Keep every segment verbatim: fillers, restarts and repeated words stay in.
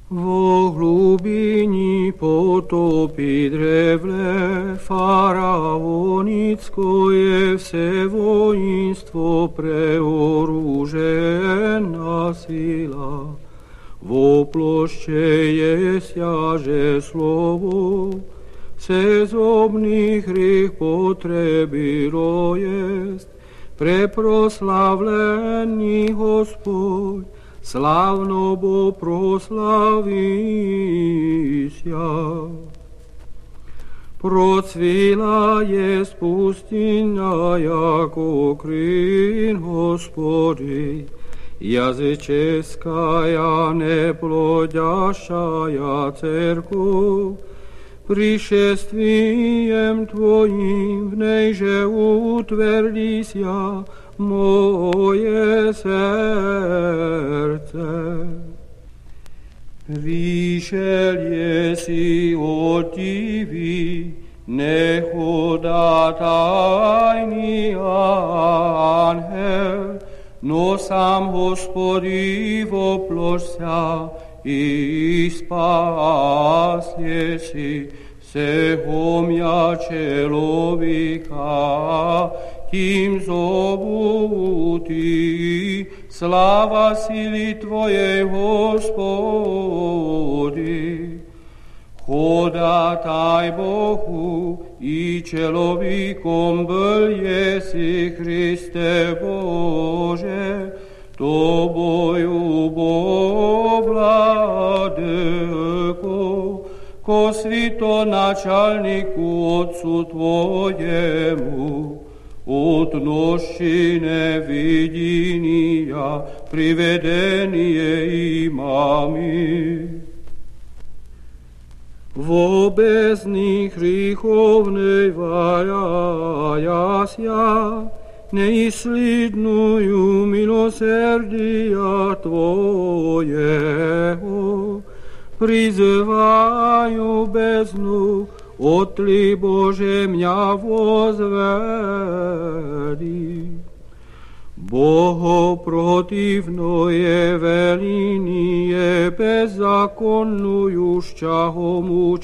Vo hlubini potopy drevle, faraonicko je vse vojinstvo preoružená sila. Vo plošče je sjaže slovo, vse zobných rých potrebilo jest, preproslavlený Hospod, slavno bo proslavisia. Procvila je spustina jako kryn Hospody, языческая неплодящая церковь, пришествием Твоим в ней же утвердися мое сердце. Vyšel jesi od Tivi, nehodatajný anhel, no sám Hospodivo plošťa i spás jesi seho mňa človeka, tím zobutý, sláva sily Tvojej, Hospody. Hodataj Bohu i človekom byl jesi, Christe Bože, Tobою Bo Vladyko, ko svitoначальнику Отцу Твоему, отноши невидения, приведение имами. В бездни греховной валяяся, неисследную милосердия Твоего, призываю бездну, отли Боже мя возведи. Богопротивное веление беззаконнующего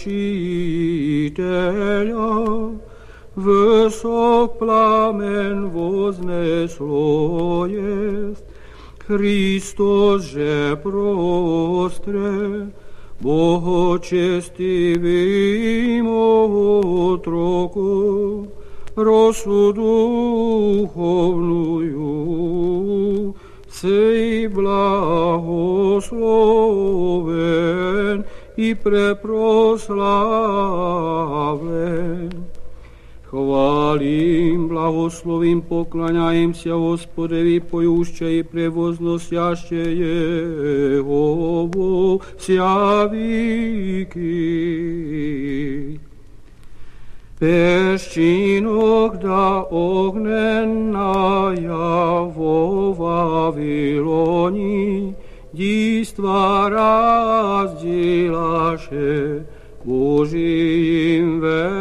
мучителя, высок пламен вознесло есть, Христос же простре, Богочестивым отроку, росу духовную, сей благословен и препрославлен. Chválim, blahoslovím, pokláňajem sa Hospodevi, pojúšťa i prevoznosiašte Jehovo vsia víky. Peščinok da ognennaja vo Vaviloni, dístva razdilaše Božím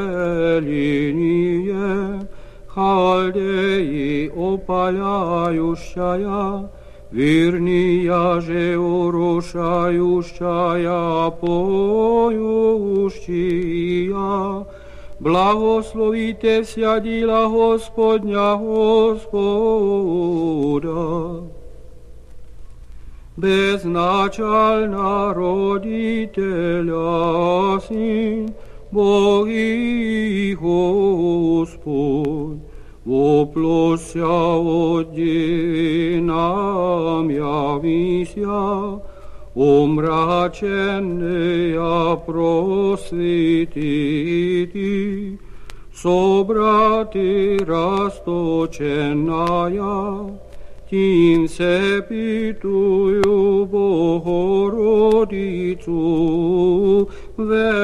velinie, Chaldeji opaľajušťaja, Virnija že orošajušťaja pojušťia, Blahoslovite vsia díla Hospodňa Hospoda. Безначальна родителя Син, Бог и Господь, воплося от Девы нам явися, омраченная просветити, собрати расточенная, Тим се питую Богородицу,